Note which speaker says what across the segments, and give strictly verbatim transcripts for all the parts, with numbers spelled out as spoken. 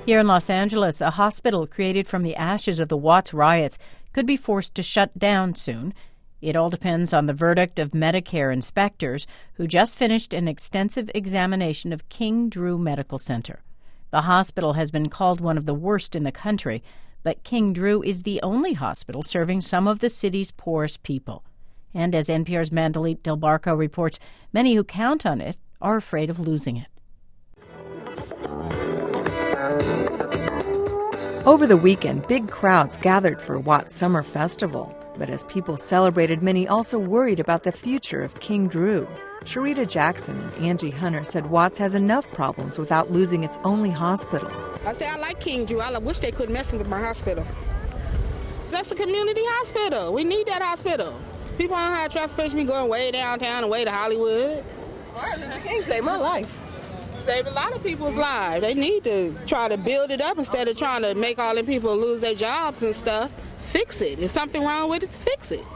Speaker 1: Here in Los Angeles, a hospital created from the ashes of the Watts riots could be forced to shut down soon. It all depends on the verdict of Medicare inspectors who just finished an extensive examination of King Drew Medical Center. The hospital has been called one of the worst in the country, but King Drew is the only hospital serving some of the city's poorest people. And as N P R's Mandalit Del Barco reports, many who count on it are afraid of losing it.
Speaker 2: Over the weekend, big crowds gathered for Watts Summer Festival. But as people celebrated, many also worried about the future of King Drew. Sharita Jackson and Angie Hunter said Watts has enough problems without losing its only hospital.
Speaker 3: I say I like King Drew. I wish they could mess with my hospital. That's a community hospital. We need that hospital. People don't have transportation be going way downtown and way to Hollywood.
Speaker 4: Martin Luther King saved my life.
Speaker 3: Saved a lot of people's lives. They need to try to build it up instead of trying to make all them people lose their jobs and stuff. Fix it. If something wrong with it, fix it.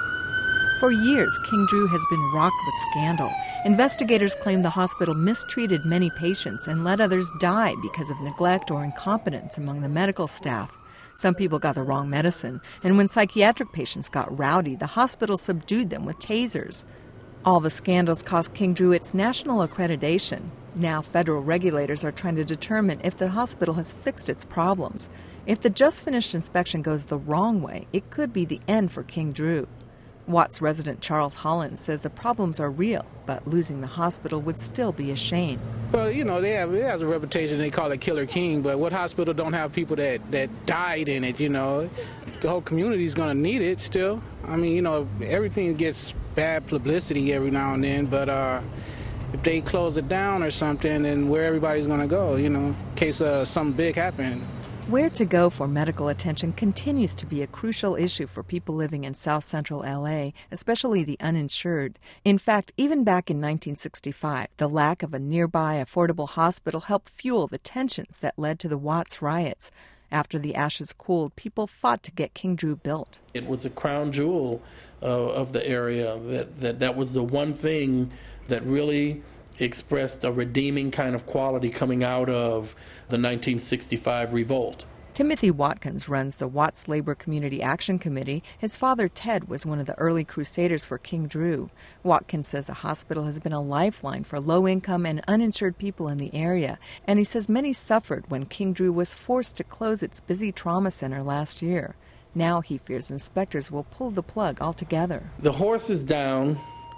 Speaker 2: For years, King Drew has been rocked with scandal. Investigators claim the hospital mistreated many patients and let others die because of neglect or incompetence among the medical staff. Some people got the wrong medicine, and when psychiatric patients got rowdy, the hospital subdued them with tasers. All the scandals cost King Drew its national accreditation. Now federal regulators are trying to determine if the hospital has fixed its problems. If the just-finished inspection goes the wrong way, it could be the end for King Drew. Watts resident Charles Holland says the problems are real, but losing the hospital would still be a shame.
Speaker 5: Well, you know, they have, it has a reputation, they call it Killer King, but what hospital don't have people that, that died in it, you know? The whole community is going to need it still. I mean, you know, everything gets bad publicity every now and then, but uh, if they close it down or something, then where everybody's going to go, you know, in case uh, something big happened.
Speaker 2: Where to go for medical attention continues to be a crucial issue for people living in South Central L A, especially the uninsured. In fact, even back in nineteen sixty-five, the lack of a nearby affordable hospital helped fuel the tensions that led to the Watts riots. After the ashes cooled, people fought to get King Drew built.
Speaker 6: It was a crown jewel uh, of the area. That, that, that was the one thing that really expressed a redeeming kind of quality coming out of the nineteen sixty-five revolt.
Speaker 2: Timothy Watkins runs the Watts Labor Community Action Committee. His father, Ted, was one of the early crusaders for King Drew. Watkins says the hospital has been a lifeline for low-income and uninsured people in the area, and he says many suffered when King Drew was forced to close its busy trauma center last year. Now he fears inspectors will pull the plug altogether.
Speaker 6: The horse is down,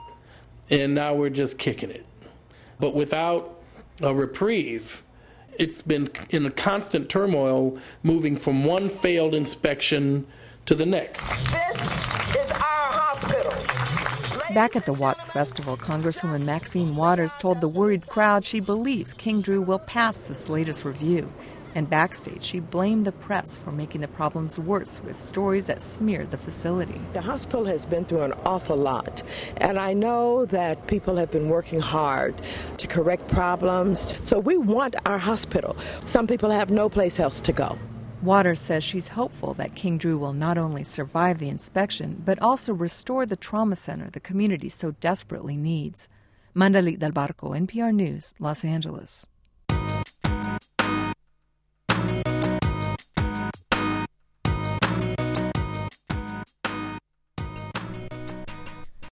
Speaker 6: and now we're just kicking it. But without a reprieve, it's been in a constant turmoil, moving from one failed inspection to the next.
Speaker 4: This is our hospital.
Speaker 2: Back at the Watts Festival, Congresswoman Maxine Waters told the worried crowd she believes King Drew will pass this latest review. And backstage, she blamed the press for making the problems worse with stories that smeared the facility.
Speaker 7: The hospital has been through an awful lot, and I know that people have been working hard to correct problems. So we want our hospital. Some people have no place else to go.
Speaker 2: Waters says she's hopeful that King Drew will not only survive the inspection, but also restore the trauma center the community so desperately needs. Mandalit Del Barco, N P R News, Los Angeles.